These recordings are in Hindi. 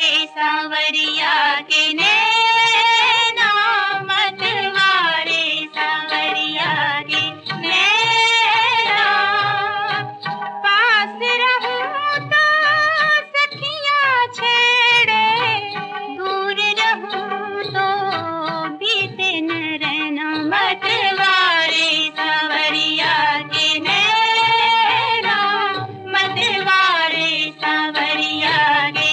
सांवरिया के नैना मतवारे, सांवरिया के नैना। पास रहूं तो सखियां छेड़े, दूर रहूं तो बीते न रहना। मतवारे सांवरिया के नैना, मतवारे सांवरिया के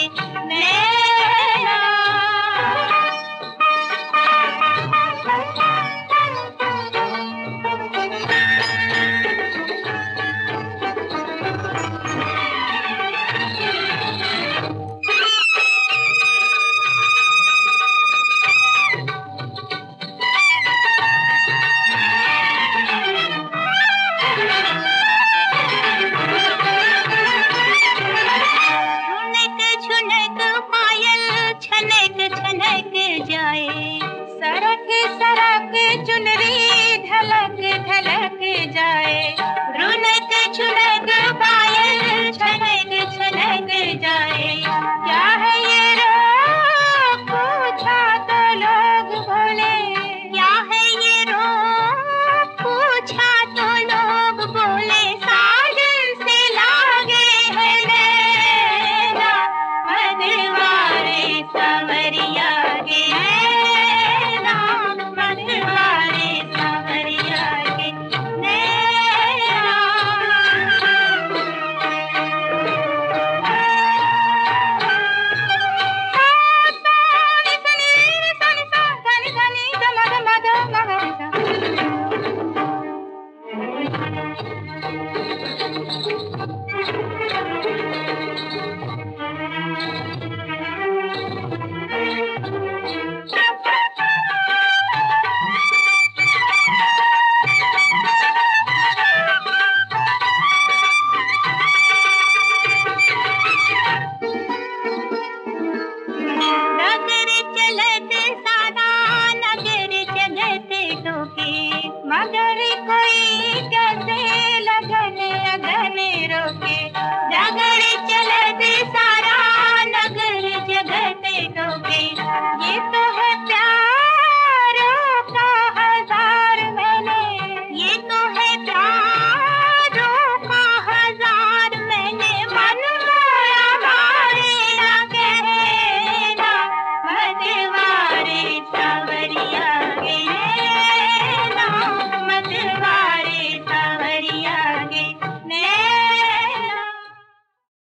सरक सरक चुनरी ढलक ढलक जाए।